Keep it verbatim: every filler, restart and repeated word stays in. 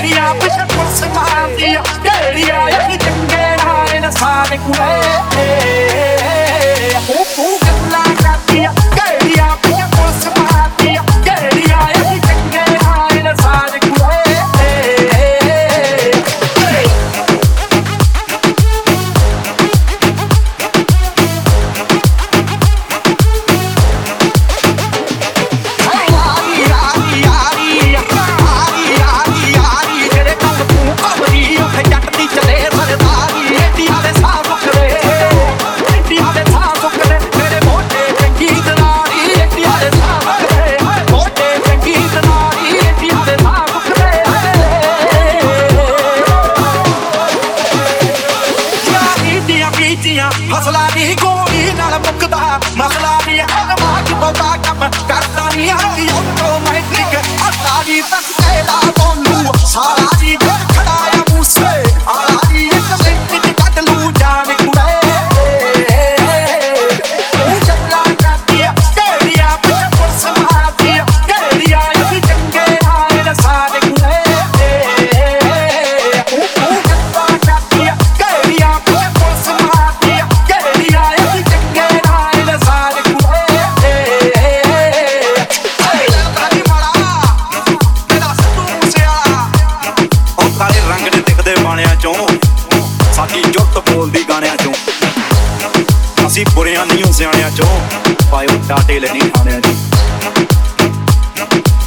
ਕਿਹੜੀਆਂ ਪਿੱਛੇ ਪੁਲਿਸ ਮਾਰਦੀ ਆ, ਕਿਹੜੀਆਂ ਇਹ ਚੰਗੇ ਨਾਲ ਨਸਾਨ ਕੁੜੇ ਤੂੰ ਗੱਲਾਂ ਕਰਦੀ ਆ, ਕਿਹੜੀਆਂ ਪਿੱਛੇ ਪੁਲਿਸ ਮਾਰਦੀ ਆ, ਕਿਹੜੀਆਂ ਇਹ ਚੰਗੇ ਨਾਲ ਨਸਾਨ ਕੁੜੇ ਹਸਲਾ ਨੀ ਗੋਲੀ ਨਾਲ ਮੁੱਕਦਾ, ਮਸਲਾ ਨੀ ਹਲਵਾ ਕਿ ਬਹੁਤਾ ਕੰਮ ਕਰਦਾ ਨੀ ਆਈ ਆਟੋਮੈਟਿਕ ਹੱਥਾਂ ਦੀ ਤਸਕੇਲਾ ਬੋਲੂ ਸਾਰਾ ਜੀ ਖੜਾ ਆ ਮੂਸੇ ਆਲਾ ਦੀ ਇੱਕ ਮਿੰਟ ਚ ਕੱਢ ਲੂ ਜਾਨ ਕੁੜੇ ਤੂੰ ਚੱਲਾ ਕਰਦੀ ਆ, ਕਿਹੜੀਆਂ ਪਿੱਛੇ ਪੁਲਿਸ ਮਾਰਦੀ ਆ, ਕਿਹੜੀਆਂ ਇਹ ਚੰਗੇ ਨਾਲ ਨਸਾਨ ਕੁੜੇ ਤੂੰ ਚੱਲਾ ਕਰਦੀ ਆ, ਕਿਹੜੀਆਂ ਪਿੱਛੇ ਪੁਲਿਸ ਮਾਰਦੀ ਆ, ਕਿਹੜੀਆਂ ਇਹ ਚੰਗੇ ਨਾਲ ਨਸਾਨ ਕੁੜੇ ਤਾਰੀ ਮਾੜਾ ਮੇਰਾ ਸਿੱਧੂ ਮੂਸੇਵਾਲਾ ਉਹ ਕਾਲੇ ਰੰਗ ਦੇ ਦਿਖਦੇ ਬਾਣਿਆਂ ਚੋਂ ਸਾਡੀ ਜੁੱਟ ਬੋਲਦੀ ਗਾਣਿਆਂ ਚੋਂ ਅਸੀਂ ਬੁਰਿਆਂ ਨਹੀਂ ਸਿਆਣਿਆਂ ਚੋਂ ਪਾਇਓ ਟਾਟੇ ਲੈਣੀ ਖਾਣਿਆਂ ਚ